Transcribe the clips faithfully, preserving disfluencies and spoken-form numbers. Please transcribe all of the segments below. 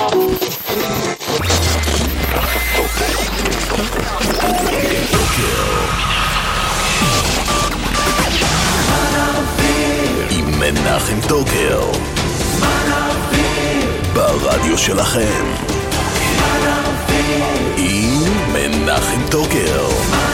עם מנחם טוקר ברדיו שלכם עם מנחם טוקר.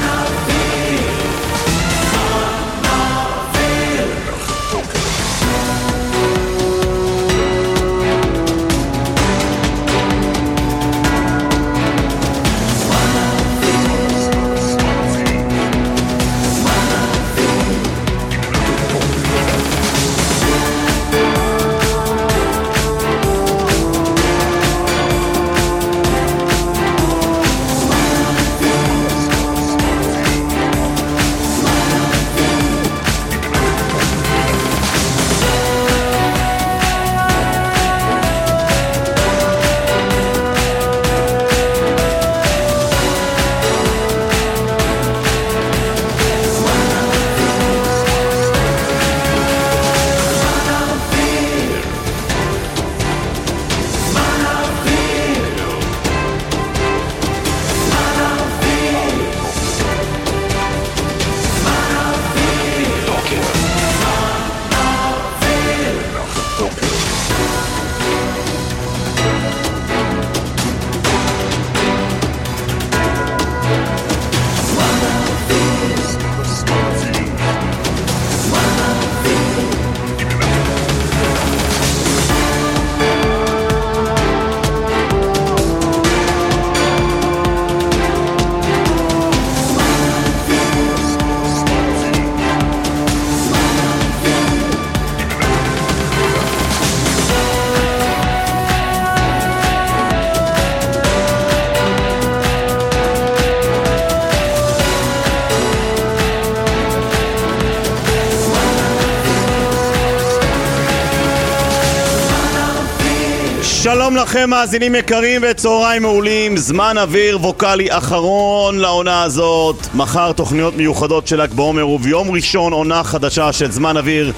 שלום לכם מאזינים יקרים וצהריים מעולים. זמן אוויר ווקלי אחרון לעונה הזאת. מחר תוכניות מיוחדות של ל"ג בעומר, וביום ראשון עונה חדשה של זמן אוויר.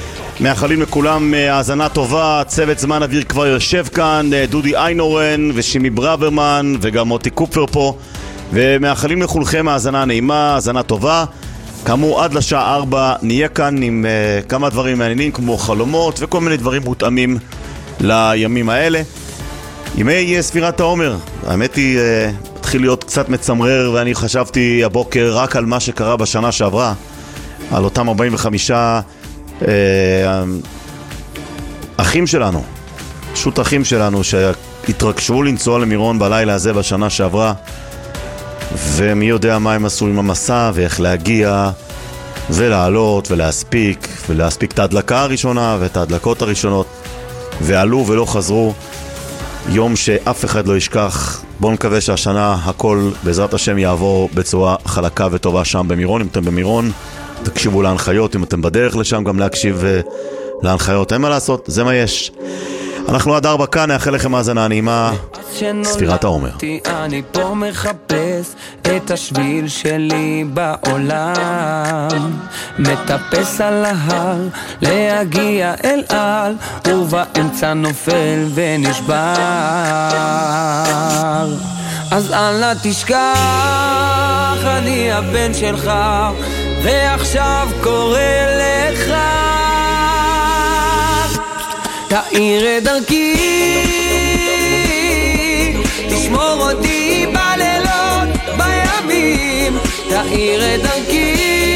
מאחלים לכולם האזנה טובה. צוות זמן אוויר כבר יושב כאן, דודי איינורן ושימי ברוורמן וגם מוטי קופר פה, ומאחלים לכולכם האזנה נעימה, האזנה טובה. כאמור עד לשעה ארבע נהיה כאן עם uh, כמה דברים מעניינים כמו חלומות וכל מיני דברים מותאמים לימים האלה. ימי ספירת העומר, האמת היא uh, התחיל להיות קצת מצמרר, ואני חשבתי הבוקר רק על מה שקרה בשנה שעברה, על אותם ארבעים וחמישה uh, אחים שלנו, פשוט אחים שלנו שהתרגשו לנסוע למירון בלילה הזה בשנה שעברה, ומי יודע מה הם עשו עם המסע ואיך להגיע ולעלות ולהספיק ולהספיק את ההדלקה הראשונה ואת ההדלקות הראשונות, ועלו ולא חזרו. יום שאף אחד לא ישכח. בואו נקווה שהשנה הכל בעזרת השם יעבור בצורה חלקה וטובה שם במירון. אם אתם במירון תקשיבו להנחיות, אם אתם בדרך לשם גם להקשיב להנחיות, אין מה לעשות, זה מה יש. אנחנו עד ארבע כאן, נאחל לכם האזנה נעימה. ספירת העומר. אני פה מחפש את השביל שלי בעולם, מטפס על ההר להגיע אל על, ובאמצע נופל ונשבר. אז אל תשכח, אני הבן שלך ועכשיו קורא לך, תאיר את דרכי, תשמור אותי בלילות בימים, תאיר את דרכי,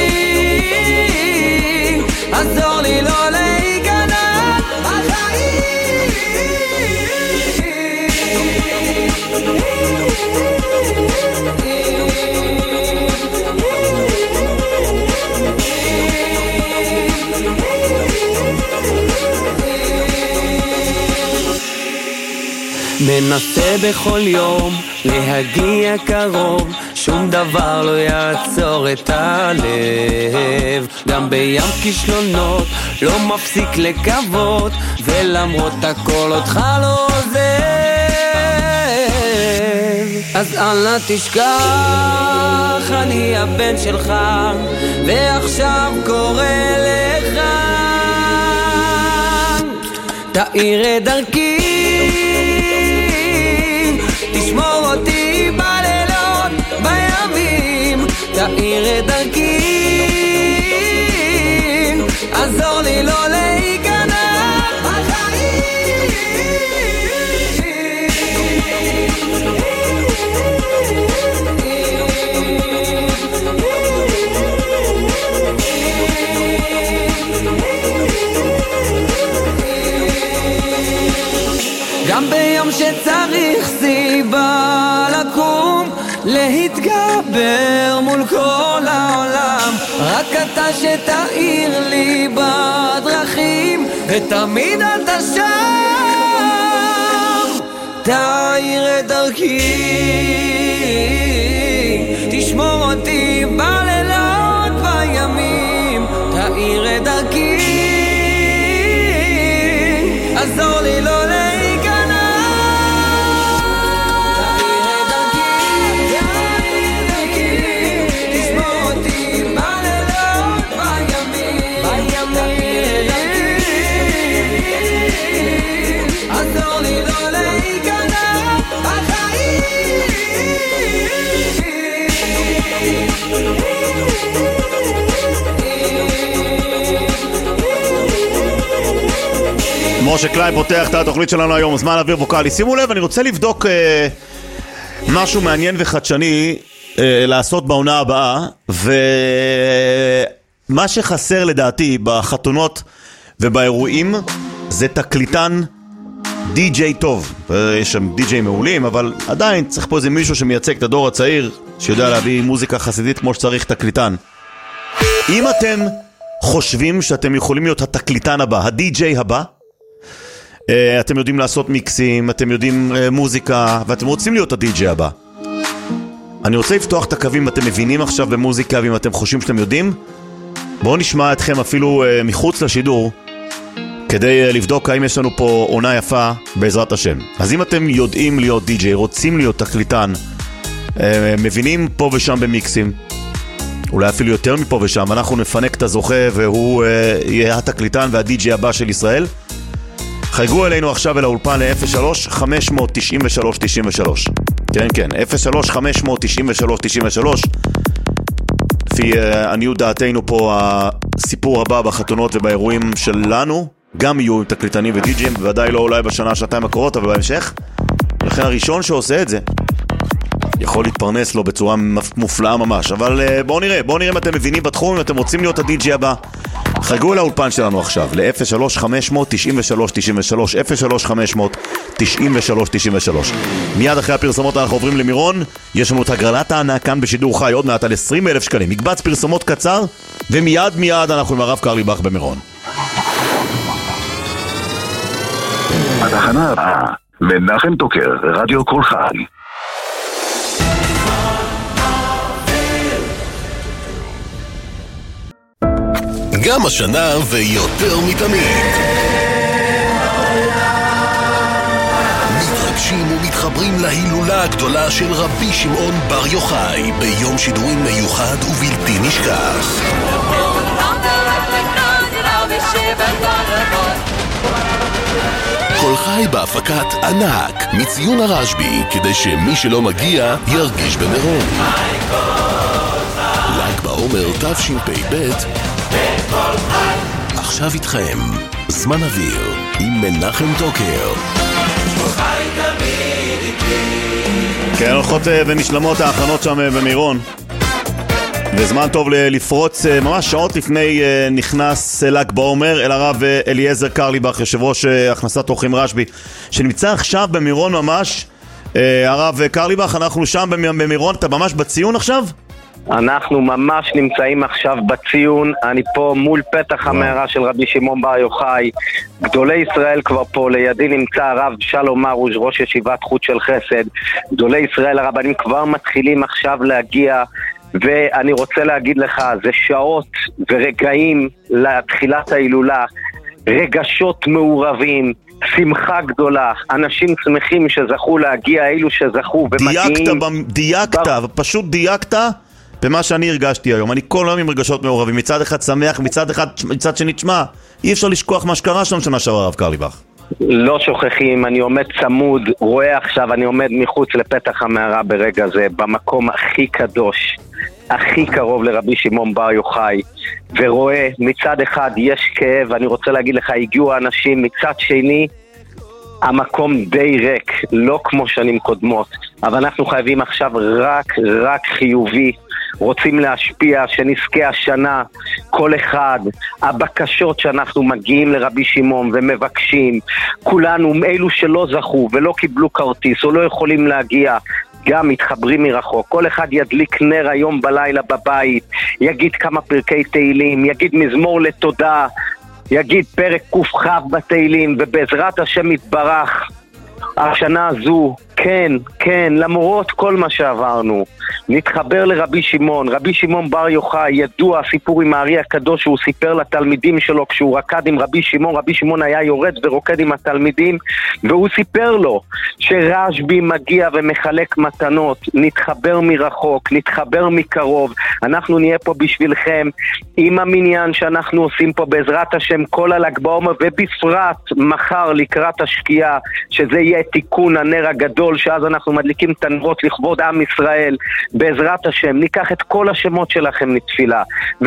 עזור לי לא להיכנע בחיים. מנסה בכל יום להגיע קרוב, שום דבר לא יעצור את הלב, גם בים כישלונות לא מפסיק לקוות, ולמרות הכל אותך לא עוזב. אז אל תשכח, אני הבן שלך ועכשיו קורא לך, תאיר את דרכי, גם ביום שצריך סיבה לקום, להתגבר מול כל העולם, רק אתה שתאיר לי בדרכים, ותמיד אתה שם, תאיר את דרכי, תשמור אותי בלילות בימים, תאיר את דרכי, עזור לי לא להיכנע, תאיר את דרכי, תאיר את דרכי, תשמור אותי בלילות בימים, תאיר את דרכי, עזור לי לא להיכנע, בחיים. משה קליין פותח את התוכנית שלנו היום, זמן אוויר ווקלי. שימו לב, אני רוצה לבדוק אה, משהו מעניין וחדשני אה, לעשות בעונה הבאה, ומה שחסר לדעתי בחתונות ובאירועים זה תקליטן די-ג'יי טוב. יש שם די-ג'יי מעולים, אבל עדיין צריך פה איזה מישהו שמייצג את הדור הצעיר, שיודע להביא מוזיקה חסידית כמו שצריך, תקליטן. אם אתם חושבים שאתם יכולים להיות התקליטן הבא, הדי-ג'יי הבא, אתם יודעים לעשות מיקסים, אתם יודעים מוזיקה, ואתם רוצים להיות הדי-ג'יי הבא, אני רוצה לפתוח את הקווים. אתם מבינים עכשיו במוזיקה, ואם אתם חושבים שאתם יודעים, בואו נשמע אתכם אפילו מחוץ לשידור, כדי לבדוק האם יש לנו פה עונה יפה בעזרת השם. אז אם אתם יודעים להיות די-ג'יי, רוצים להיות תקליטן, מבינים פה ושם במיקסים, אולי אפילו יותר מפה ושם, אנחנו נפנק את הזוכה והוא יהיה התקליטן והדי-ג'יי הבא של ישראל, חייגו אלינו עכשיו אל האולפן ל-אפס שלוש חמש תשע שלוש תשע שלוש. כן, כן, אפס שלוש חמש תשע שלוש תשע שלוש. לפי uh, עניות דעתנו פה, הסיפור הבא בחתונות ובאירועים שלנו גם יהיו עם תקליטנים ודי-ג'ים, בוודאי לא אולי בשנה, שנתיים הקרובות, אבל בהמשך. לכן הראשון שעושה את זה יכול להתפרנס לו בצורה מופלאה ממש. אבל uh, בואו נראה, בואו נראה אם אתם מבינים בתחום, אם אתם רוצים להיות הדי-ג'יי הבא. חייגו אל האולפן שלנו עכשיו ל-אפס שלוש חמש תשע שלוש תשע שלוש, אפס שלוש חמש תשע שלוש תשע שלוש. מיד אחרי הפרסומות אנחנו עוברים למירון. יש לנו את הגרלת הענק כאן בשידור חי, עוד מעט על עשרים אלף שקלים. מקבץ פרסומות קצר, ומיד מיד אנחנו עם הרב קרליבך במירון. התחנה הבאה, מנחם טוקר, רדיו כל חי. גם השנה ויותר מתמיד מתרגשים ומתחברים להילולה הגדולה של רבי שמעון בר יוחאי ביום שידורים מיוחד ובלתי נשכח. כל חי בהפקת ענק מציון הרשב"י, כדי שמי שלא מגיע ירגיש במירון. ל"ג בעומר תשפ"ב. עכשיו איתכם זמן אוויר עם מנחם טוקר. כן, הולכות ונשלמות האחרונות שם במירון, וזמן טוב לפרוץ ממש שעות לפני נכנס ל"ג בעומר אל הרב אליעזר קרליבך, יושב ראש הכנסת אורחים רשב"י, שנמצא עכשיו במירון ממש. הרב קרליבך, אנחנו שם במירון, אתה ממש בציון עכשיו? אנחנו ממש נמצאים עכשיו בציון. אני פה מול פתח המערה של רבי שמעון בר יוחאי. גדולי ישראל כבר פה, לידי נמצא הרב שלום מרוש, ראש ישיבת חוט של חסד. גדולי ישראל הרבנים כבר מתחילים עכשיו להגיע, ואני רוצה להגיד לך, זה שעות ורגעים לתחילת ההילולה, רגשות מעורבים, שמחה גדולה, אנשים שמחים שזכו להגיע, אילו שזכו ומגיעים. דייקת, דייקת, פשוט דייקת במה שאני הרגשתי היום. אני כל היום עם רגשות מעורבים, מצד אחד שמח, מצד אחד, מצד שני, תשמע, אי אפשר לשכוח מה שקרה שם שנה שעברה, הרב קרליבך. לא שוכחים, אני עומד צמוד, רואה עכשיו, אני עומד מחוץ לפתח המערה ברגע זה, במקום הכי קדוש, הכי קרוב לרבי שמעון בר יוחאי, ורואה מצד אחד יש כאב, אני רוצה להגיד לך, הגיעו אנשים, מצד שני המקום די ריק, לא כמו שנים קודמות, אבל אנחנו חייבים עכשיו רק, רק חיובי, רוצים להשפיע, שנזכה השנה, כל אחד, הבקשות שאנחנו מגיעים לרבי שמעון ומבקשים, כולנו, אלו שלא זכו ולא קיבלו כרטיס או לא יכולים להגיע, גם מתחברים מרחוק, כל אחד ידליק נר היום בלילה בבית, יגיד כמה פרקי תהילים, יגיד מזמור לתודה, יגיד פרק ק"כ בתהילים, ובעזרת השם יתברך השנה הזו, כן, כן, למרות כל מה שעברנו, נתחבר לרבי שמעון. רבי שמעון בר יוחאי, ידוע הסיפור עם הארי הקדוש שהוא סיפר לתלמידים שלו כשהוא רקד עם רבי שמעון. רבי שמעון היה יורד ורוקד עם התלמידים, והוא סיפר לו שרשב"י מגיע ומחלק מתנות. נתחבר מרחוק, נתחבר מקרוב, אנחנו נהיה פה בשבילכם עם המניין שאנחנו עושים פה בעזרת השם כל הל"ג בעומר, ובפרט מחר לקראת השקיעה, שזה יהיה תיקון הנר הגדול, שאז אנחנו מדליקים את הנרות לכבוד עם ישראל. בעזרת השם ניקח את כל השמות שלכם לתפילה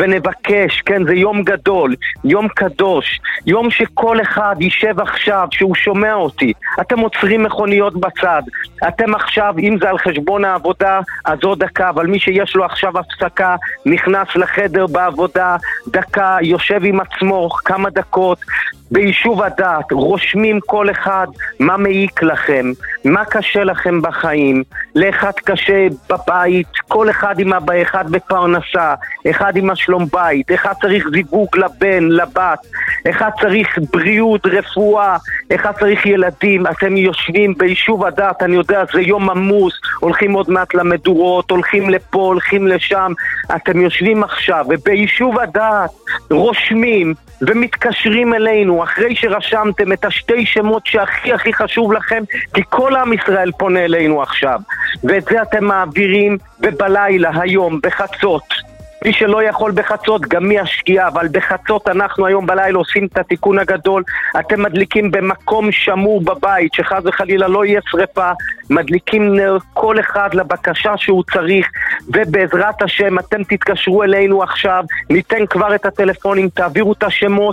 ונבקש, כן, זה יום גדול, יום קדוש, יום שכל אחד יישב עכשיו שהוא שומע אותי, אתם עוצרים מכוניות בצד, אתם עכשיו, אם זה על חשבון העבודה אז עוד דקה, אבל מי שיש לו עכשיו הפסקה נכנס לחדר בעבודה, דקה, יושב עם עצמו כמה דקות ביישוב הדעת, רושמים כל אחד מה מעיק לכם, מה קשה לכם בחיים, לאחד קשה בבית, כל אחד עם אבא, אחד בפרנסה, אחד עם השלום בית, אחד צריך זיווג לבן, לבת, אחד צריך בריאות, רפואה, אחד צריך ילדים. אתם יושבים ביישוב הדעת, אני יודע, זה יום עמוס, הולכים עוד מעט למדורות, הולכים לפה, הולכים לשם, אתם יושבים עכשיו וביישוב הדעת רושמים ומתקשרים אלינו אחרי שרשמתם את השתי שמות שהכי הכי חשוב לכם, כי כל עם ישראל פונה אלינו עכשיו, ואת זה אתם מעבירים ובלילה היום בחצות, מי שלא יכול בחצות גם מי השקיעה, אבל בחצות אנחנו היום בלילה עושים את התיקון הגדול. אתם מדליקים במקום שמור בבית, שחס וחלילה לא יהיה שריפה, מדליקים נר כל אחד לבקשה שהוא צריך, ובעזרת השם אתם תתקשרו אלינו עכשיו, ניתן כבר את הטלפונים, תעבירו את השמות,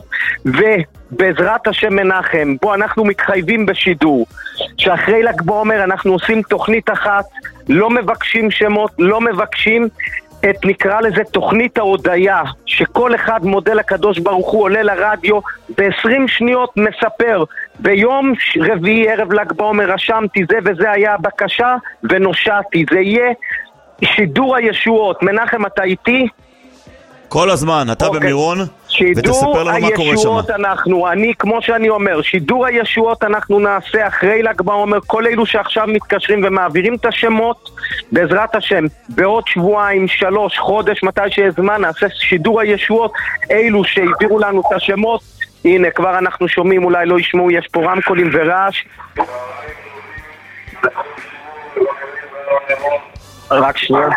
ובעזרת השם מנחם, בו אנחנו מתחייבים בשידור שאחרי ל"ג בעומר אנחנו עושים תוכנית אחת, לא מבקשים שמות, לא מבקשים את, נקרא לזה תוכנית ההודיה, שכל אחד מודה לקדוש ברוך הוא, עולה לרדיו ב-עשרים שניות מספר, ביום רביעי ערב ל"ג בעומר רשמתי זה וזה היה הבקשה ונושעתי. זה יהיה שידור הישועות. מנחם, אתה איתי? כל הזמן, אתה okay. במירון, ותספר לנו מה קורה שם. אנחנו, אני, כמו שאני אומר, שידור הישועות אנחנו נעשה אחרי ל"ג בעומר. כל אלו שעכשיו מתקשרים ומעבירים את השמות, בעזרת השם, בעוד שבועיים, שלוש, חודש, מתי שיש זמן, נעשה שידור הישועות. אלו שהעבירו לנו את השמות, הנה, כבר אנחנו שומעים, אולי לא ישמעו, יש פה רמקולים ורעש. רק שנייה.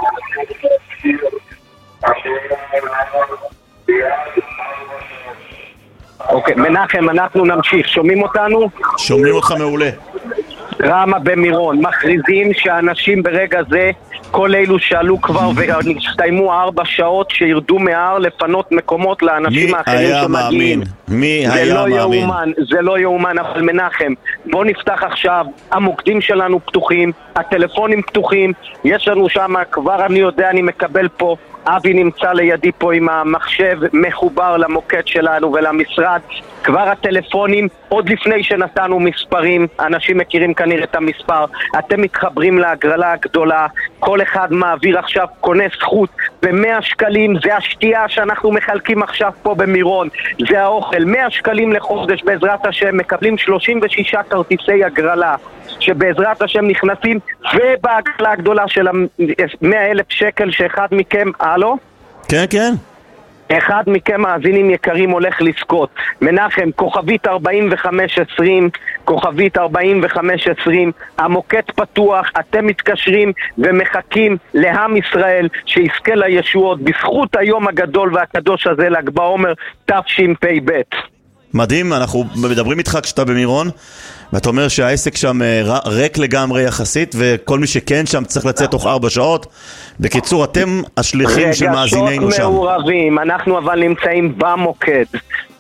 אוקיי, מנחם, אנחנו נמשיך. שומעים אותנו? שומעים אותך מעולה. רמה במירון, מכריזים שאנשים ברגע זה, כל אלו שעלו כבר והסתיימו ארבע שעות, שירדו מההר לפנות מקומות לאנשים האחרים שמגיעים. מי היה מאמין? זה לא יאומן, אבל מנחם, בוא נפתח עכשיו, המוקדים שלנו פתוחים, הטלפונים פתוחים, יש לנו שם, כבר אני יודע, אני מקבל פה, אבי נמצא לידי פה עם המחשב מחובר למוקד שלנו ולמשרד, כבר הטלפונים, עוד לפני שנתנו מספרים, אנשים מכירים כנראה את המספר, אתם מתחברים להגרלה הגדולה, כל אחד מעביר עכשיו, קונה זכות ב-מאה שקלים, זה השתייה שאנחנו מחלקים עכשיו פה במירון, זה האוכל, מאה שקלים לחודש בעזרת השם, מקבלים שלושים ושישה כרטיסי הגרלה, שבעזרת השם נכנסים, ובהגרלה הגדולה של מאה אלף שקל שאחד מכם, הלו? כן, כן. אחד מכם מאזינים יקרים הולך לזכות. מנחם, כוכבית ארבעים וחמש עשרים, כוכבית ארבעים וחמש עשרים, המוקד פתוח, אתם מתקשרים ומחכים לעם ישראל שיזכה לישועות בזכות היום הגדול והקדוש הזה ל"ג בעומר תשפ"ב. מדהים, אנחנו מדברים איתך כשאתה במירון, ואתה אומר שהעסק שם ריק לגמרי יחסית, וכל מי שכן שם צריך לצאת תוך ארבע שעות. בקיצור, אתם השליחים של מאזינינו שם. רגשות מעורבים, אנחנו אבל נמצאים במוקד.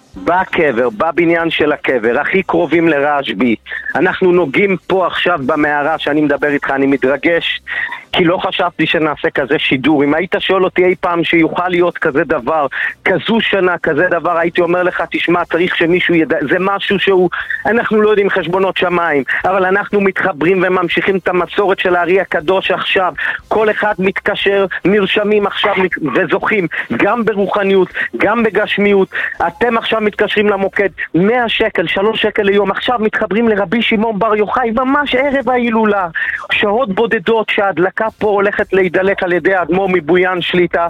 בקבר, בבניין של הקבר, הכי קרובים לרשב"י. אנחנו נוגעים פה עכשיו במערה שאני מדבר איתך, אני מתרגש, כי לא חשבתי שנעשה כזה שידור. אם היית שואל אותי אי פעם שיוכל להיות כזה דבר, כזו שנה, כזה דבר, הייתי אומר לך, תשמע, צריך שמישהו ידע, זה משהו שהוא, אנחנו לא יודעים חשבונות שמיים, אבל אנחנו מתחברים וממשיכים את המסורת של הארי הקדוש עכשיו. כל אחד מתקשר, נרשמים עכשיו וזוכים, גם ברוחניות, גם בגשמיות. אתם עכשיו מתקשרים למוקד, מאה שקל, שלוש שקל ליום, עכשיו מתחברים לרבי שמעון בר יוחאי, ממש ערב ההילולה, שעות בודדות שההדלקה פה הולכת להידלק על ידי האדמו"ר מבויאן שליטה,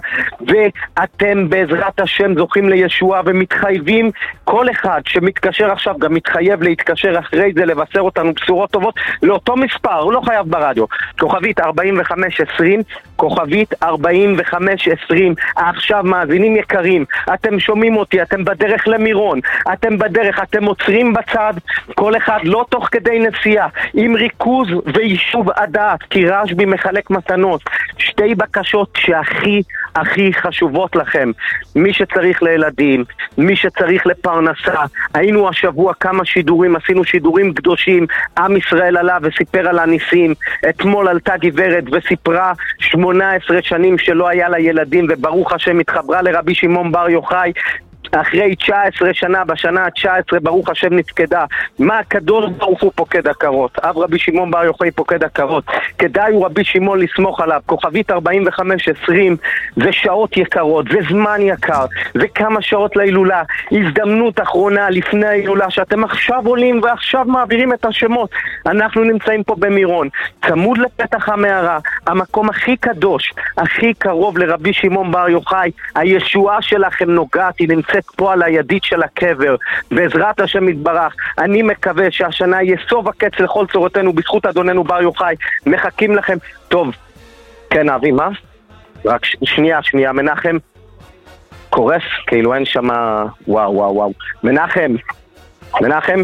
ואתם בעזרת השם זוכים לישועה ומתחייבים, כל אחד שמתקשר עכשיו גם מתחייב להתקשר אחרי זה לבשר אותנו בשורות טובות לאותו מספר, הוא לא חייב ברדיו, כוכבית ארבעים וחמש עשרים, כוכבית ארבעים וחמש עשרים. עכשיו מאזינים יקרים, אתם שומעים אותי, אתם בדרך למירון, אתם בדרך, אתם עוצרים בצד, כל אחד לא תוך כדי נסיעה, עם ריכוז ויישוב הדעת, כי רשב"י מחלק מתנות. שתי בקשות שהכי הכי חשובות לכם, מי שצריך לילדים, מי שצריך לפרנסה. היינו השבוע כמה שידורים, עשינו שידורים קדושים, עם ישראל עלה וסיפר על הניסים. אתמול עלתה גברת וסיפרה שמונה עשרה שנים שלא היה לה ילדים, וברוך השם התחברה לרבי שמעון בר יוחאי אחרי תשע עשרה שנה, בשנה ה-תשע עשרה ברוך השם נפקדה. מה הקדוש ברוך הוא פוקד הכרות, אב רבי שמעון בר יוחאי פוקד הכרות. כדאי הוא רבי שמעון לסמוך עליו. כוכבית ארבעים וחמש עשרים, זה שעות יקרות, זה זמן יקר, זה כמה שעות להילולה, הזדמנות אחרונה לפני ההילולה, שאתם עכשיו עולים ועכשיו מעבירים את השמות. אנחנו נמצאים פה במירון, צמוד לפתח המערה, המקום הכי קדוש, הכי קרוב לרבי שמעון בר יוחאי. הישועה שלכם נוגעת, היא נמצאת פה על הידית של הקבר, בעזרת השם יתברך. אני מקווה שהשנה יהיה סוף הקץ לכל צורותינו בזכות אדוננו בר יוחאי. מחכים לכם. טוב, כן אבי, מה? רק ש... שנייה, שנייה, מנחם קורס, כאילו אין שמה. וואו, וואו, וואו. מנחם, מנחם?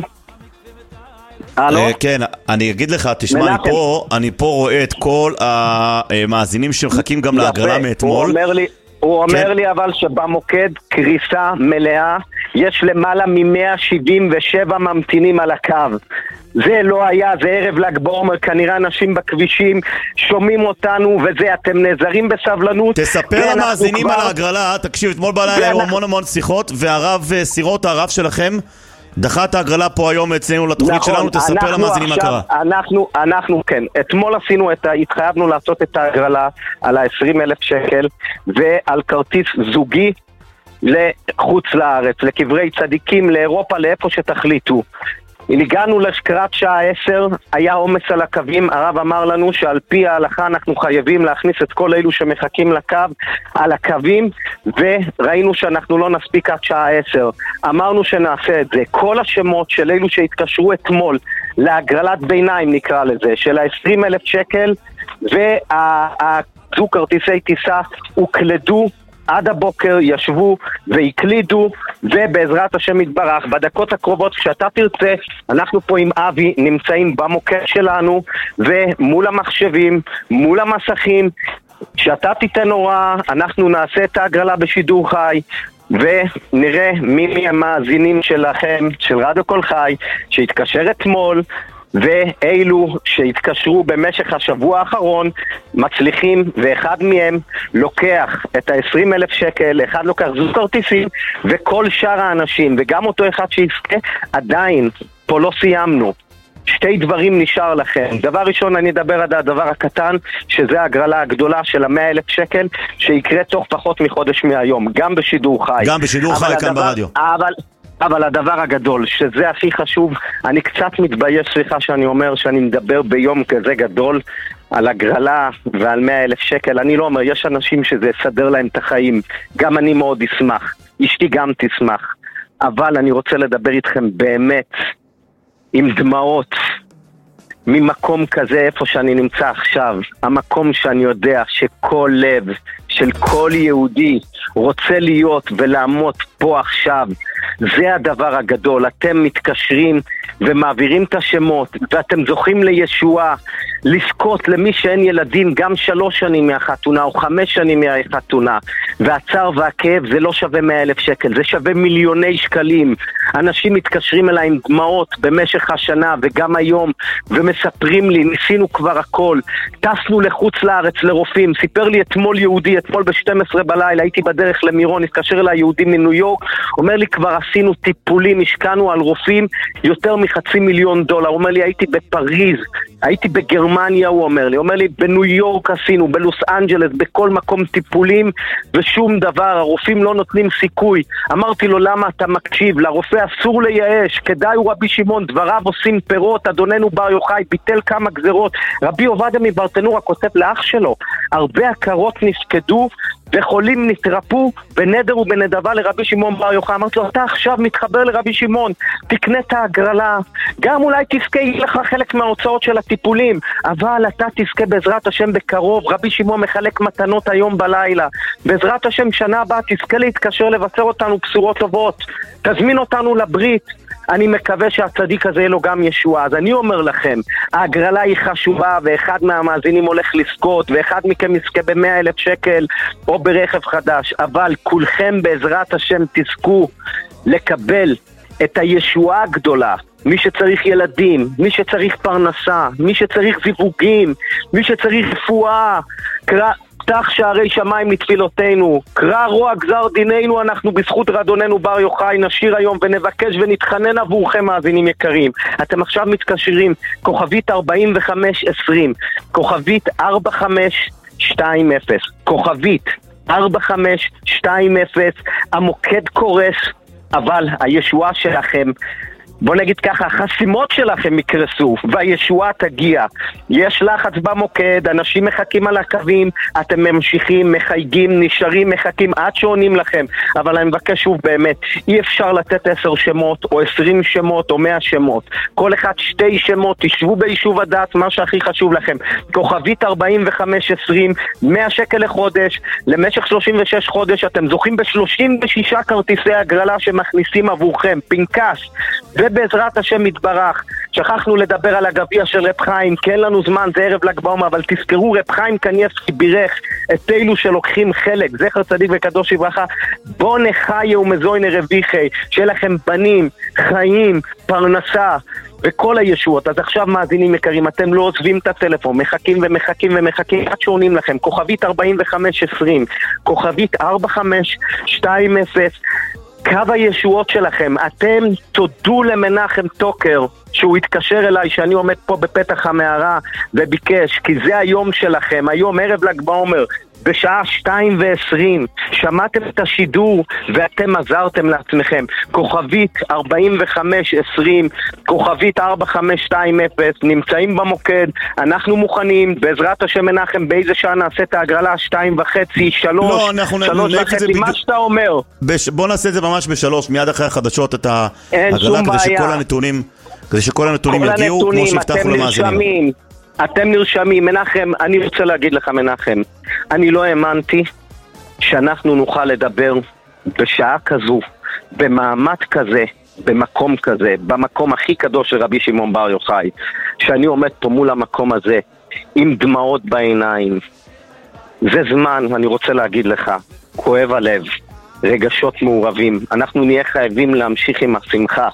הלו? כן, אני אגיד לך, תשמע, אני פה רואה את כל המאזינים שמחכים גם להגרלה מאתמול. הוא אומר לי הוא אומר לי אבל שבמוקד קריסה מלאה, יש למעלה מ-מאה שבעים ושבע ממתינים על הקו. זה לא היה, זה ערב ל"ג בעומר, כנראה אנשים בכבישים שומעים אותנו, וזה, אתם נעזרים בסבלנות. תספר למאזינים על ההגרלה, תקשיב, אתמול בלילה היו המון המון שיחות, והרב סירות, הרב שלכם, דחה את ההגרלה פה היום אצלנו לתוכנית נכון, שלנו, תספר למאזינים מה קרה. אנחנו, אנחנו, כן, אתמול עשינו את, התחייבנו לעשות את ההגרלה על ה-עשרים אלף שקל, ועל כרטיס זוגי לחוץ לארץ, לקברי צדיקים, לאירופה, לאיפה שתחליטו. הגענו לקראת שעה עשר, היה עומס על הקווים, הרב אמר לנו שעל פי ההלכה אנחנו חייבים להכניס את כל אלו שמחכים לקו על הקווים, וראינו שאנחנו לא נספיק עד שעה עשר. אמרנו שנעשה את זה. כל השמות של אלו שהתקשרו אתמול להגרלת ביניים נקרא לזה, של ה-עשרים אלף שקל והזוג כרטיסי טיסה הוקלדו עד הבוקר, ישבו והקלידו, ובעזרת השם יתברך בדקות הקרובות כשאתה תרצה, אנחנו פה עם אבי נמצאים במוקד שלנו ומול המחשבים, מול המסכים. כשאתה תיתן הוראה אנחנו נעשה את ההגרלה בשידור חי, ונראה מי המאזינים שלכם, של רדיו כל חי, שהתקשר אתמול ואילו שהתקשרו במשך השבוע האחרון מצליחים, ואחד מהם לוקח את ה-עשרים אלף שקל, אחד לוקח זוג כרטיסים, וכל שאר האנשים וגם אותו אחד שיזכה. עדיין פה לא סיימנו, שתי דברים נשאר לכם. דבר ראשון, אני אדבר על הדבר הקטן, שזה ההגרלה הגדולה של ה-מאה אלף שקל, שיקרה תוך פחות מחודש מהיום, גם בשידור חי, גם בשידור חי כאן ברדיו. אבל אבל הדבר הגדול, שזה הכי חשוב, אני קצת מתבייש, סליחה שאני אומר שאני מדבר ביום כזה גדול על הגרלה ועל מאה אלף שקל. אני לא אומר, יש אנשים שזה יסדר להם את החיים, גם אני מאוד אשמח, אשתי גם תשמח, אבל אני רוצה לדבר איתכם באמת עם דמעות ממקום כזה, איפה שאני נמצא עכשיו, המקום שאני יודע שכל לב של כל יהודי רוצה להיות ולעמוד פה עכשיו. זה הדבר הגדול. אתם מתקשרים ומעבירים את השמות ואתם זוכים לישועה, לזכות למי שאין ילדים גם שלוש שנים מהחתונה או חמש שנים מהחתונה, והצער והכאב זה לא שווה מאה אלף שקל, זה שווה מיליוני שקלים. אנשים מתקשרים אליי עם דמעות במשך השנה וגם היום ומספרים לי, ניסינו כבר הכל, טסנו לחוץ לארץ לרופאים. סיפר לי אתמול יהודי, אתמול ב-שתים עשרה בלילה הייתי בדרך למירון, התקשר אליי יהודי מניו יורק, אומר לי כבר עשינו טיפולים, השקענו על רופאים יותר מחצי מיליון דולר. הוא אומר לי הייתי בפריז, הייתי בגרמניה, הוא אומר לי, אומר לי בניו יורק עשינו, בלוס אנג'לס, בכל מקום טיפולים ושום דבר, הרופאים לא נותנים סיכוי. אמרתי לו למה אתה מקשיב, לרופא אסור לייאש, כדאי הוא רבי שמעון, דבריו עושים פירות, אדוננו בר יוחאי ביטל כמה גזרות. רבי עובדיה מברטנורה כותב לאח שלו, הרבה עקרות נפקדו וחולים נתרפו בנדר ובנדבה לרבי שמעון בר יוחאי. אמרתי לו אתה עכשיו מתחבר לרבי שמעון, תקנה את ההגרלה, גם אולי תזכה לך חלק מההוצאות של הטיפולים, אבל אתה תזכה בעזרת השם בקרוב. רבי שמעון מחלק מתנות היום בלילה, בעזרת השם שנה הבאה תזכה להתקשר לבשר אותנו בשורות טובות, תזמין אותנו לברית. אני מקווה שהצדיק הזה יהיה לו גם ישועה. אז אני אומר לכם, ההגרלה היא חשובה, ואחד מהמאזינים הולך לזכות, ואחד מכם יזכה במאה אלף שקל או ברכב חדש, אבל כולכם בעזרת השם תזכו לקבל את הישועה הגדולה. מי שצריך ילדים, מי שצריך פרנסה, מי שצריך זיווגים, מי שצריך רפואה, קרא פתח שערי שמיים לתפילותינו, קרא רוע גזר דיננו, אנחנו בזכות רדוננו בר יוחאי נשיר היום ונבקש ונתחנן עבורכם מאזינים יקרים. אתם עכשיו מתקשרים כוכבית ארבעים וחמש עשרים, כוכבית ארבע חמש שתיים אפס, כוכבית ארבע חמש שתיים אפס. המוקד קורס, אבל הישועה שלכם, בוא נגיד ככה, החסימות שלכם יקרסו והישועה תגיע. יש לחץ במוקד, אנשים מחכים על הקווים, אתם ממשיכים, מחייגים, נשארים, מחכים עד שעונים לכם. אבל אני מבקש שוב באמת, אי אפשר לתת עשר שמות או עשרים שמות או מאה שמות, כל אחד שתי שמות, תשבו ביישוב הדעת, מה שהכי חשוב לכם. כוכבית ארבעים וחמש עשרים, מאה שקל לחודש, למשך שלושים ושש חודש, אתם זוכים ב-שלושים ושישה כרטיסי הגרלה שמכניסים עבורכם, פנקס. ובעזרת השם מתברך, שכחנו לדבר על הגביע של רב חיים, כן לנו זמן, זה ערב ל"ג בעומר, אבל תזכרו, רב חיים קניאבסקי בירך את אלו שלוקחים חלק, זכר צדיק וקדוש לברכה, בוא נחיה ומזוינה רביחי, שיהיה לכם בנים, חיים, פרנסה וכל הישועות. אז עכשיו מאזינים יקרים, אתם לא עוזבים את הטלפון, מחכים ומחכים ומחכים עד שעונים לכם. כוכבית ארבעים וחמש עשרים, כוכבית ארבע חמש שתיים אפס, קו הישועות שלכם. אתם תודו למנחם טוקר שהוא התקשר אליי שאני עומד פה בפתח המערה וביקש, כי זה היום שלכם, היום ערב ל"ג בעומר בשעה שתיים ועשרים, שמעתם את השידור ואתם עזרתם לעצמכם. כוכבית ארבעים וחמש עשרים, כוכבית ארבע חמש שתיים אפס, נמצאים במוקד, אנחנו מוכנים, בעזרת השם מנחם, באיזה שעה נעשה את ההגרלה? שתיים וחצי, שלוש, לא, אנחנו שלוש וחצי, מה בג... שאתה אומר. בש... בוא נעשה את זה ממש בשלוש, מיד אחרי החדשות, את ההגרלה, כדי שכל הנתונים, כדי שכל הנתונים יגיעו, כמו שהבטחנו למאזינים. אתם נרשמים. מנחם, אני רוצה להגיד לך מנחם, אני לא האמנתי שאנחנו נוכל לדבר בשעה כזו, במעמד כזה, במקום כזה, במקום הכי קדוש של רבי שמעון בר יוחאי, שאני עומד פה מול המקום הזה עם דמעות בעיניים. זה זמן, אני רוצה להגיד לך, כואב הלב, רגשות מעורבים, אנחנו נהיה חייבים להמשיך עם השמחה,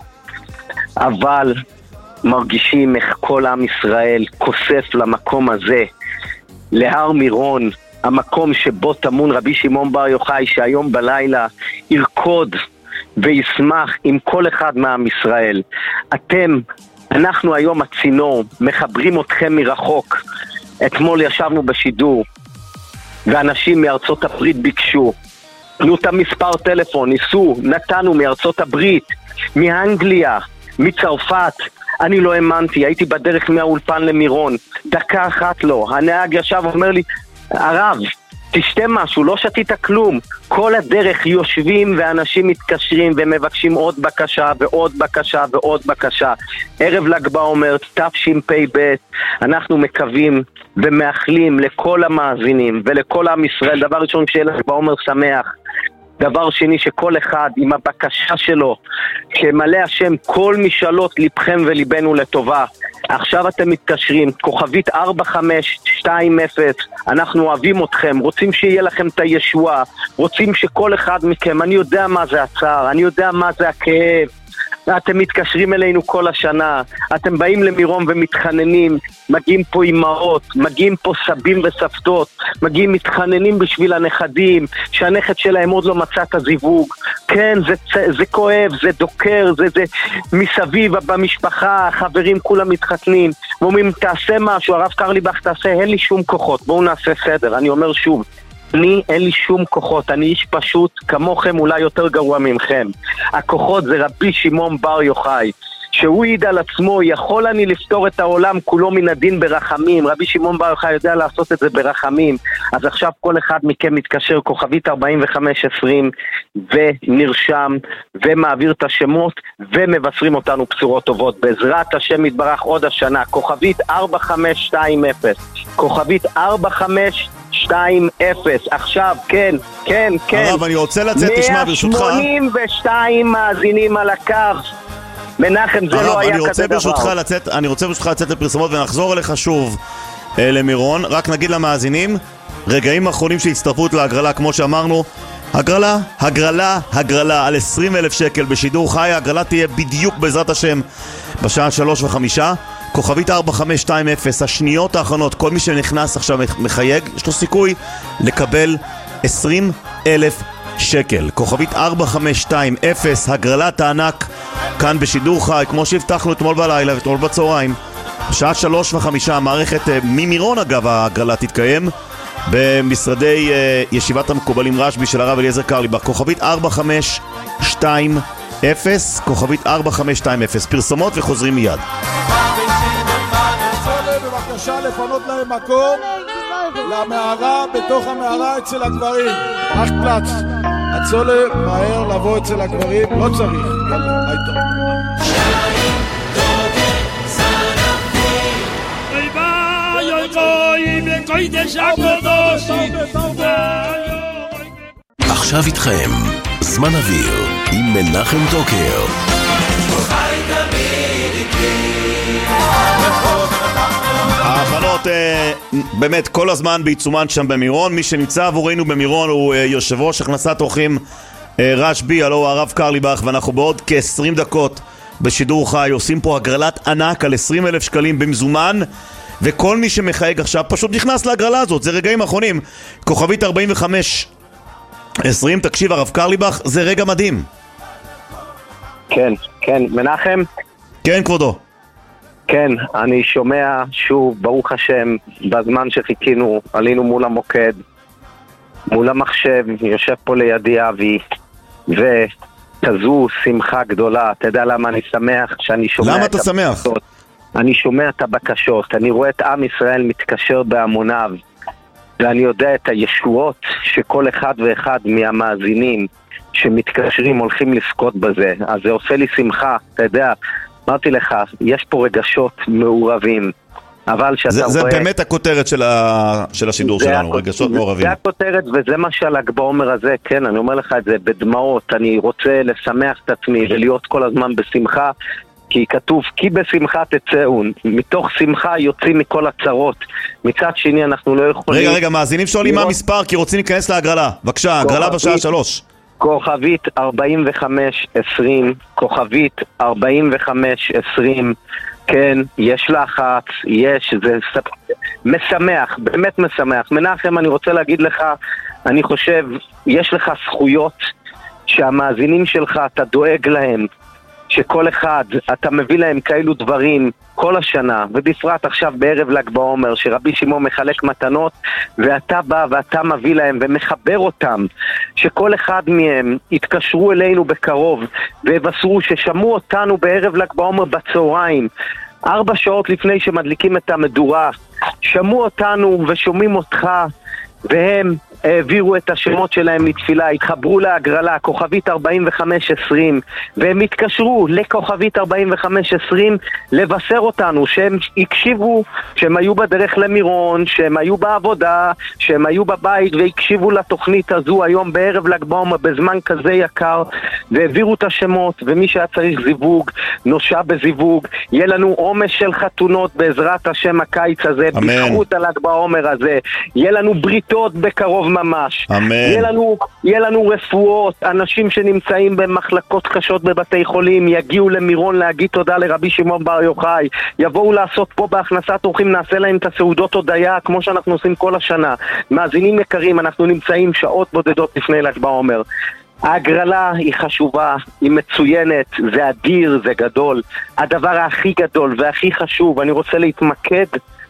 אבל מרגישים איך כל עם ישראל כוסף למקום הזה, להר מירון, המקום שבו תמון רבי שמעון בר יוחאי, שהיום בלילה ירקוד וישמח עם כל אחד מעם ישראל. אתם, אנחנו היום הצינור, מחברים אתכם מרחוק. אתמול ישבנו בשידור ואנשים מארצות הברית ביקשו, תנו את המספר טלפון, ניסו, נתנו מארצות הברית, מאנגליה, מצרפת. אני לא האמנתי, הייתי בדרך מהאולפן למירון, דקה אחת לא, הנהג ישב ואומר לי, הרב, תשתה משהו, לא שתית כלום. כל הדרך יושבים ואנשים מתקשרים ומבקשים עוד בקשה ועוד בקשה ועוד בקשה. ערב ל"ג בעומר תשפ"ב, אנחנו מקווים ומאחלים לכל המאזינים ולכל עם ישראל, דבר ראשון שיהיה ל"ג בעומר שמח, דבר שני, שכל אחד עם הבקשה שלו, שמלא השם כל משאלות לבכם וליבנו לטובה. עכשיו אתם מתקשרים, כוכבית ארבע חמש שתיים אפס, אנחנו אוהבים אתכם, רוצים שיהיה לכם את הישועה, רוצים שכל אחד מכם, אני יודע מה זה הצער, אני יודע מה זה הכאב, אתם מתקשרים אלינו כל השנה, אתם באים למירון ומתחננים, מגיעים פה אמהות, מגיעים פה סבים וסבתות, מגיעים מתחננים בשביל הנכדים, שהנכד שלהם עוד לא מצא את הזיווג. כן, זה, זה כואב, זה דוקר, זה, זה מסביב במשפחה, החברים כולם מתחתנים, ואומרים תעשה משהו, הרב קרליבך תעשה, אין לי שום כוחות, בואו נעשה סדר. אני אומר שוב, אני אין לי שום כוחות, אני איש פשוט כמוכם, אולי יותר גרוע ממכם. הכוחות זה רבי שמעון בר יוחאי, שהוא ידע על עצמו, יכול אני לפתור את העולם כולו מן הדין ברחמים. רבי שמעון בר יוחאי יודע לעשות את זה ברחמים. אז עכשיו כל אחד מכם מתקשר כוכבית ארבעים וחמש עשרים ונרשם ומעביר את השמות ומבשרים אותנו בשורות טובות בעזרת השם יתברך עוד השנה. כוכבית ארבע חמש שתיים אפס, כוכבית ארבע חמש שתיים אפס. עכשיו, כן, כן, כן. הרב, אני רוצה לצאת, תשמע ברשותך. מאה שמונים ושתיים מאזינים על הקו. מנחם, זה לא היה כזה דבר. לצאת, אני רוצה ברשותך לצאת לפרסומות ונחזור אליך שוב אה, למירון. רק נגיד למאזינים, רגעים האחרונים שהצטרפות להגרלה, כמו שאמרנו, הגרלה, הגרלה, הגרלה על עשרים אלף שקל בשידור חי. הגרלה תהיה בדיוק בעזרת השם בשעה שלוש וחמישה. כוכבית ארבע חמש שתיים אפס, השניות האחרונות, כל מי שנכנס עכשיו מחייג, יש לו סיכוי לקבל עשרים אלף שקל. כוכבית ארבע חמש שתיים אפס, הגרלת הענק כאן בשידור חי, כמו שהבטחנו אתמול בלילה ואתמול בצהריים. בשעה שלוש וחמישה, המערכת ממירון אגב, הגרלה תתקיים במשרדי uh, ישיבת המקובלים רשבי של הרב אליעזר קרליבך. כוכבית ארבע חמש שתיים אפס, כוכבית ארבע חמש שתיים אפס, פרסומות וחוזרים מיד. בבקשה לפנות להם מקום למערה, בתוך המערה אצל הגברים. אך פלץ, הצולה מהר לבוא אצל הגברים, לא צריך. יאללה, הייתה. עכשיו איתכם זמן אוויר עם מנחם טוקר. ההכנות באמת כל הזמן בעיצומן שם במירון. מי שנמצא עבורנו במירון הוא יושב ראש הכנסת אורחים רשבי, הלו הרב קרליבך, ואנחנו בעוד כ-עשרים דקות בשידור חי עושים פה הגרלת ענק על עשרים אלף שקלים במזומן, וכל מי שמחייג עכשיו פשוט נכנס להגרלה הזאת. זה רגעים אחרונים. כוכבית ארבעים וחמש עשרים, תקשיב הרב קרליבך, זה רגע מדהים. כן, כן, מנחם? כן כבודו. כן, אני שומע שוב, ברוך השם, בזמן שחיכינו, עלינו מול המוקד, מול המחשב, יושב פה לידי אבי, וכזו שמחה גדולה. אתה יודע למה אני שמח? שאני שומע למה את אתה שמח? אני שומע את הבקשות, אני רואה את עם ישראל מתקשר בהמוניו, ואני יודע את הישועות שכל אחד ואחד מהמאזינים שמתקשרים הולכים לזכות בזה. אז זה עושה לי שמחה, אתה יודע, אמרתי לך, יש פה רגשות מעורבים, אבל שאתה זה, רואה... זה באמת הכותרת של, ה... של השידור שלנו, הכ... רגשות מעורבים. זה הכותרת, וזה מה שהל"ג בעומר הזה, כן, אני אומר לך את זה בדמעות, אני רוצה לשמח את עצמי ולהיות כל הזמן בשמחה, כי כתוב, כי בשמחה תצאו, מתוך שמחה יוצאים מכל הצרות. מצד שני אנחנו לא יכולים... רגע, רגע, מאזינים שואלים מה המספר, כי רוצים להיכנס להגרלה. בבקשה, הגרלה בשעה שלוש. כוכבית ארבעים וחמש עשרים, כוכבית ארבעים וחמש עשרים, כן, יש לחץ, יש, זה משמח, באמת משמח. מנחם, אני רוצה להגיד לך, אני חושב, יש לך זכויות שהמאזינים שלך, אתה דואג להם, שכל אחד, אתה מביא להם כאלו דברים כל השנה, ובפרט עכשיו בערב ל"ג בעומר, שרבי שמעון מחלק מתנות, ואתה בא ואתה מביא להם ומחבר אותם, שכל אחד מהם יתקשרו אלינו בקרוב, ובשרו ששמעו אותנו בערב ל"ג בעומר בצהריים, ארבע שעות לפני שמדליקים את המדורה, שמעו אותנו ושומעים אותך, והם העבירו את השמות שלהם לתפילה, התחברו להגרלה, כוכבית ארבעים וחמש עשרים, והם התקשרו לכוכבית ארבעים וחמש עשרים לבשר אותנו שהם הקשיבו, שהם היו בדרך למירון, שהם היו בעבודה, שהם היו בבית והקשיבו לתוכנית הזו היום בערב ל"ג בעומר בזמן כזה יקר, והעבירו את השמות, ומי שהיה צריך זיווג, נושע בזיווג. יהיה לנו עומס של חתונות בעזרת השם הקיץ הזה, בזכות הל"ג בעומר הזה. יהיה לנו בריתות בקרוב ממש. אמן. יהיה לנו, יהיה לנו רפואות, אנשים שנמצאים במחלקות קשות בבתי חולים, יגיעו למירון להגיד תודה לרבי שמעון בר יוחאי, יבואו לעשות פה בהכנסת אורחים, נעשה להם את הסעודות הודיה, כמו שאנחנו עושים כל השנה. מאזינים יקרים, אנחנו נמצאים שעות בודדות לפני ל"ג בעומר. ההגרלה היא חשובה, היא מצוינת, זה אדיר, זה גדול. הדבר הכי גדול והכי חשוב, אני רוצה להתמקד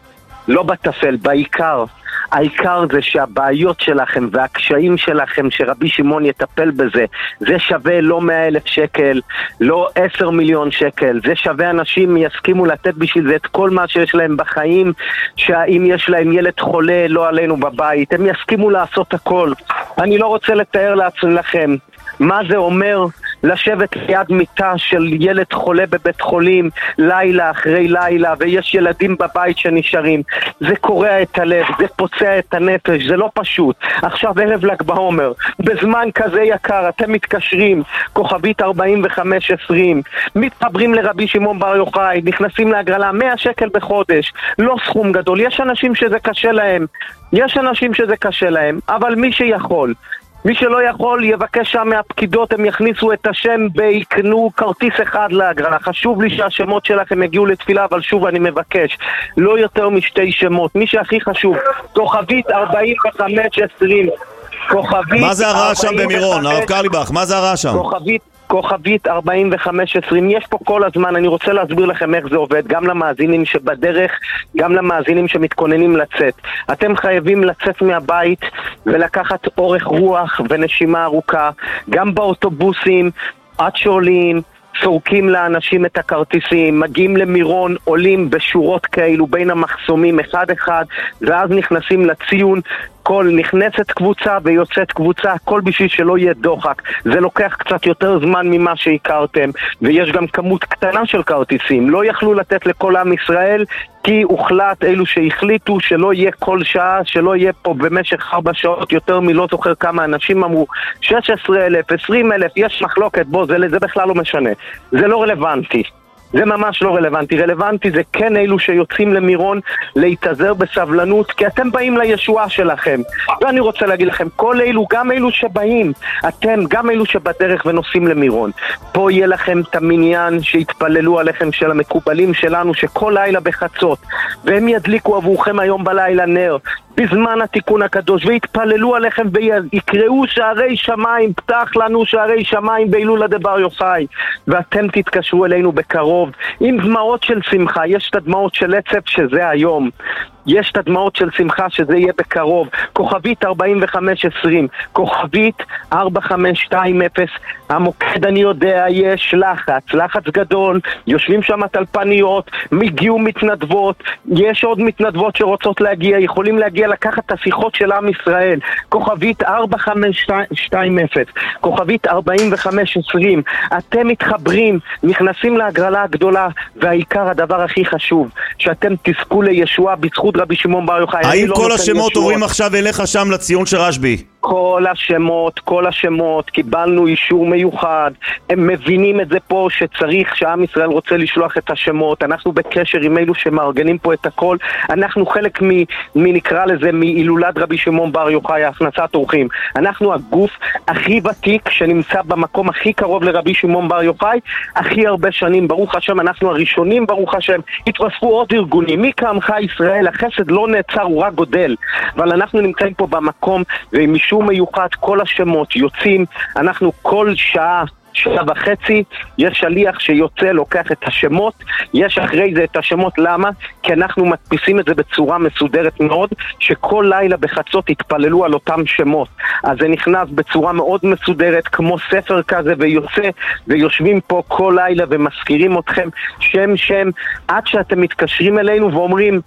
לא בטפל, בעיקר. העיקר זה שהבעיות שלכם והקשיים שלכם, שרבי שמעון יטפל בזה, זה שווה לא מאה אלף שקל, לא עשר מיליון שקל, זה שווה אנשים יסכימו לתת בשביל זה את כל מה שיש להם בחיים, שאם יש להם ילד חולה, לא עלינו בבית, הם יסכימו לעשות הכל. אני לא רוצה לתאר לכם מה זה אומר לשבת ליד מיטה של ילד חולה בבית חולים לילה אחרי לילה, ויש ילדים בבית שנשארים. זה קורע את הלב, זה פוצע את הנפש, זה לא פשוט. עכשיו ערב ל"ג בעומר, בזמן כזה יקר, אתם מתקשרים, כוכבית ארבעים וחמש עשרים, מתחברים לרבי שמעון בר יוחאי, נכנסים להגרלה, מאה שקל בחודש, לא סכום גדול. יש אנשים שזה קשה להם, יש אנשים שזה קשה להם, אבל מי שיכול, מי שלא יכול יבקש שם מהפקידות, הם יכניסו את השם ויקנו כרטיס אחד להגרלה. חשוב לי שהשמות שלכם יגיעו לתפילה, אבל שוב אני מבקש, לא יותר משתי שמות. מי שהכי חשוב, כוכבית ארבעים וחמש עשרים, כוכבית... מה זה הרעש שם במירון, הרב קרליבך? מה זה הרעש שם? כוכבית כוכבית ארבעים וחמש עשרים, יש פה כל הזמן, אני רוצה להסביר לכם איך זה עובד, גם למאזינים שבדרך, גם למאזינים שמתכוננים לצאת. אתם חייבים לצאת מהבית ולקחת אורך רוח ונשימה ארוכה, גם באוטובוסים, עד שעולים, סורקים לאנשים את הכרטיסים, מגיעים למירון, עולים בשורות כאלו בין המחסומים אחד אחד, ואז נכנסים לציון. כל נכנסת קבוצה ויוצאת קבוצה, הכל בשביל שלא יהיה דוחק. זה לוקח קצת יותר זמן ממה שהכרתם, ויש גם כמות קטנה של כרטיסים. לא יכלו לתת לכל עם ישראל, כי הוחלט, אלו שהחליטו, שלא יהיה כל שעה, שלא יהיה פה במשך ארבע שעות יותר מלא זוכר כמה אנשים אמרו, שש עשרה אלף, עשרים אלף, יש מחלוקת, בוא, זה, זה בכלל לא משנה. זה לא רלוונטי. זה ממש לא רלוונטי. רלוונטי זה כן אלו שיוצאים למירון להתאזר בסבלנות, כי אתם באים לישועה שלכם. ואני רוצה להגיד לכם, כל אלו, גם אלו שבאים, אתם, גם אלו שבדרך ונוסעים למירון, פה יהיה לכם את המניין שהתפללו עליכם של המקובלים שלנו, שכל לילה בחצות, והם ידליקו עבורכם היום בלילה נר, בזמן התיקון הקדוש, והתפללו עליכם ויקראו שערי שמיים, פתח לנו שערי שמיים בהילולה דבר יוחאי, ואתם תתקשרו אלינו בקרוב עם דמעות של שמחה. יש את הדמעות של עצב שזה היום, יש את הדמעות של שמחה שזה יהיה בקרוב. כוכבית ארבעים וחמש עשרים, כוכבית ארבע חמש שתיים אפס, המוקד אני יודע, יש לחץ, לחץ גדול, יושבים שם טלפניות, מגיעו מתנדבות, יש עוד מתנדבות שרוצות להגיע, יכולים להגיע לקחת את השיחות של עם ישראל. כוכבית ארבע חמש שתיים אפס, כוכבית ארבעים וחמש עשרים, אתם מתחברים, נכנסים להגרלה הגדולה, והעיקר הדבר הכי חשוב, שאתם תזכו לישועה בזכות רבי שמעון בר יוחאי. האם כל השמות עוברים עכשיו אליך שם לציון של רשב"י? כל השמות, כל השמות, קיבלנו אישור מיוחד, הם מבינים את זה פה שצריך, שעם ישראל רוצה לשלוח את השמות, אנחנו בקשר עם אלו שמארגנים פה את הכל, אנחנו חלק מ, מ נקרא לזה, מהילולת רבי שמעון בר יוחאי, הכנסת אורחים, אנחנו הגוף הכי ותיק שנמצא במקום הכי קרוב לרבי שמעון בר יוחאי, הכי הרבה שנים, ברוך השם, אנחנו הראשונים, ברוך השם, התווספו עוד ארגונים, מי כעמך ישראל, החסד לא נעצר, הוא רק גודל, אבל אנחנו נמצאים פה במקום, ועם אישור מיוחד, כל השמות יוצאים, אנחנו כל שעה, שעה וחצי, יש שליח שיוצא, לוקח את השמות, יש אחרי זה את השמות, למה? כי אנחנו מדפיסים את זה בצורה מסודרת מאוד, שכל לילה בחצות יתפללו על אותם שמות, אז זה נכנס בצורה מאוד מסודרת, כמו ספר כזה, ויוצא, ויושבים פה כל לילה ומזכירים אתכם שם שם, עד שאתם מתקשרים אלינו ואומרים,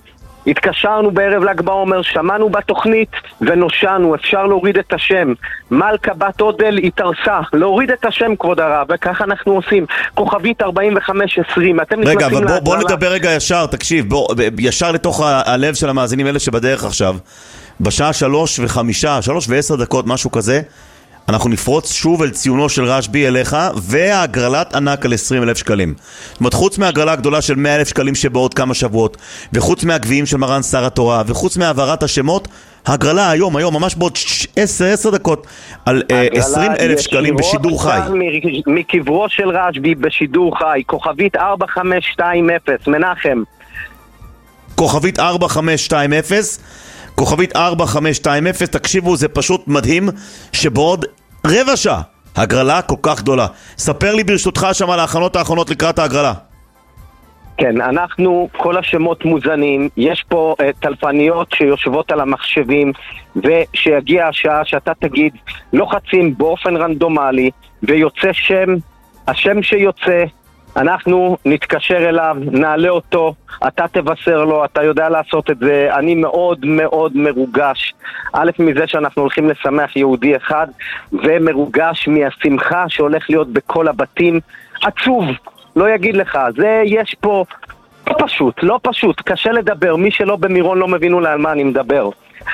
התקשרנו בערב ל"ג בעומר, שמענו בתוכנית ונושענו, אפשר להוריד את השם. מלכה בת עודל התארסה, להוריד את השם כבוד הרב, וככה אנחנו עושים. כוכבית ארבעים וחמש עשרים. רגע, אבל בוא, בוא נדבר רגע ישר, תקשיב, בוא, ישר לתוך ה- הלב של המאזינים האלה שבדרך עכשיו. בשעה שלוש וחמישה, שלוש ועשר דקות, משהו כזה, אנחנו נפרוץ שוב אל ציונו של רשב"י אליך, והגרלת ענק על עשרים אלף שקלים. זאת אומרת, חוץ מהגרלה הגדולה של מאה אלף שקלים שבעוד כמה שבועות, וחוץ מהגביעים של מרן שר התורה, וחוץ מהעברת השמות, הגרלה היום, היום, ממש בעוד עשר, עשר דקות, על עשרים אלף שקלים בשידור חי. מקברו של רשב"י בשידור חי, כוכבית ארבע חמש שתיים אפס, מנחם. כוכבית ארבע חמש שתיים אפס, כוכבית ארבע חמש שתיים אפס, תקשיבו, זה פשוט מדהים שבעוד רבע שעה הגרלה כל כך גדולה. ספר לי ברשותך שם על ההכנות האחרונות לקראת ההגרלה. כן, אנחנו, כל השמות מוזנים, יש פה uh, טלפניות שיושבות על המחשבים, ושיגיע השעה שאתה תגיד, לוחצים באופן רנדומלי, ויוצא שם, השם שיוצא, אנחנו נתקשר אליו, נעלה אותו, אתה תבשר לו, אתה יודע לעשות את זה. אני מאוד מאוד מרוגש, א' מזה שאנחנו הולכים לשמח יהודי אחד, ומרוגש מהשמחה שהולך להיות בכל הבתים. עצוב, לא יגיד לך, זה יש פה לא פשוט, לא פשוט, קשה לדבר, מי שלא במירון לא מבינו על מה אני מדבר.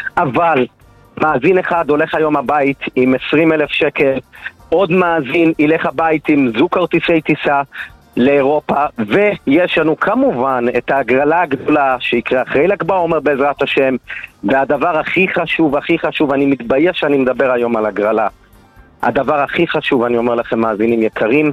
אבל מאזין אחד הולך היום הבית עם עשרים אלף שקל, עוד מאזין ילך הבית עם זוג כרטיסי טיסה לאירופה, ויש לנו כמובן את ההגרלה הגדולה שיקרה אחרי ל"ג בעומר בעזרת השם. והדבר הכי חשוב, הכי חשוב, אני מתבייש שאני מדבר היום על הגרלה, הדבר הכי חשוב, אני אומר לכם מאזינים יקרים,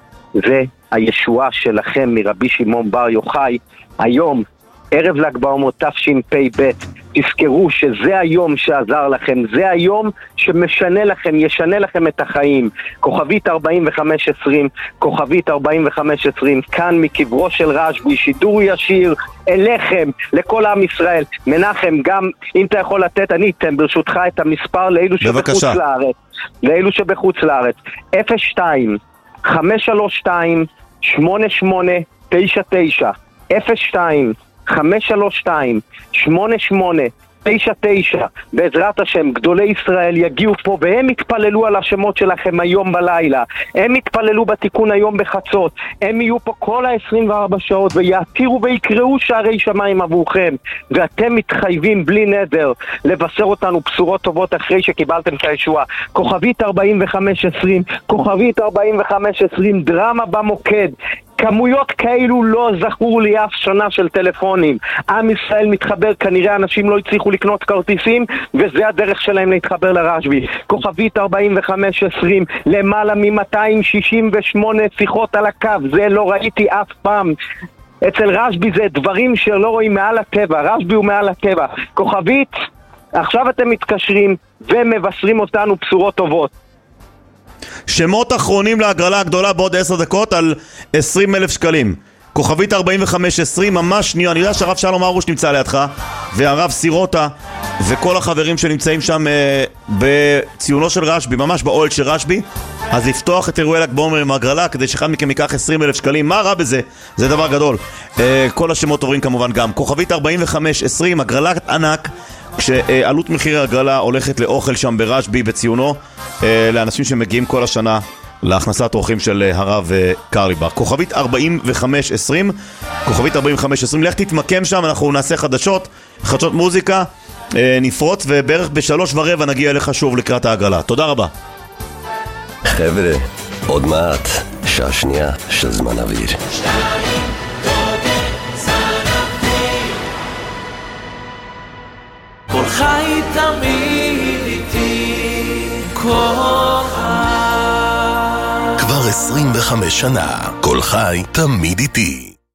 זה הישועה שלכם מרבי שמעון בר יוחאי. היום, ערב ל"ג בעומר תשפ"ב, תזכרו שזה היום שעזר לכם, זה היום שמשנה לכם, ישנה לכם את החיים. כוכבית ארבעים וחמש עשרים, כוכבית ארבעים וחמש עשרים, כאן מקברו של רשב"י, שידור ישיר אליכם, לכל עם ישראל. מנחם, גם אם אתה יכול לתת, אני אתן ברשותך את המספר לאלו שבחוץ לארץ. לאלו שבחוץ לארץ. אפס שתיים חמש שלוש שתיים שמונה שמונה תשע תשע, אפס שתיים חמש שלוש שתיים שמונה שמונה תשע תשע. בעזרת השם גדולי ישראל יגיעו פה והם יתפללו על השמות שלכם היום בלילה, הם יתפללו בתיקון היום בחצות, הם יהיו פה כל ה-עשרים וארבע שעות ויעתירו ויקראו שערי שמיים עבורכם, ואתם מתחייבים בלי נדר לבשר אותנו בשורות טובות אחרי שקיבלתם את הישועה. כוכבית ארבעים וחמש עשרים, כוכבית ארבעים וחמש עשרים, דרמה במוקד. כמויות כאלו לא זכור לי אף שנה של טלפונים. עם ישראל מתחבר, כנראה אנשים לא הצליחו לקנות כרטיסים וזה הדרך שלהם להתחבר לרשב"י. כוכבית ארבעים וחמש עשרים, למעלה מ-מאתיים שישים ושמונה שיחות על הקו, זה לא ראיתי אף פעם. אצל רשב"י זה דברים שלא רואים מעל הטבע, רשב"י הוא מעל הטבע. כוכבית, עכשיו אתם מתקשרים ומבשרים אותנו בשורות טובות. שמות אחרונים להגרלה הגדולה בעוד עשר דקות על עשרים אלף שקלים. כוכבית ארבעים וחמש עשרים, ממש שנייה. אני יודע שהרב שלום ארוש נמצא לידך, והרב סירוטה, וכל החברים שנמצאים שם אה, בציונו של רשב"י, ממש באוהל של רשב"י. אז לפתוח את אירועי ל"ג בעומר עם הגרלה, כדי שאחד מכם ייקח עשרים אלף שקלים. מה רע בזה? זה דבר גדול. אה, כל השמות עוברים כמובן גם. כוכבית ארבעים וחמש עשרים, הגרלה ענק, כשעלות מחיר הגרלה הולכת לאוכל שם ברשב"י בציונו, לאנשים שמגיעים כל השנה להכנסת אורחים של הרב קרליבך. כוכבית ארבעים וחמש עשרים, כוכבית ארבעים וחמש עשרים, לך תתמקם שם, אנחנו נעשה חדשות, חדשות מוזיקה, נפרוץ, ובערך בשלוש ורבע נגיע אליך שוב לקראת ההגרלה. תודה רבה. חבר'ה, עוד מעט, שעה שנייה של זמן אוויר. כל חי תמיד איתי, כל חי. כבר עשרים וחמש שנה, כל חי תמיד איתי.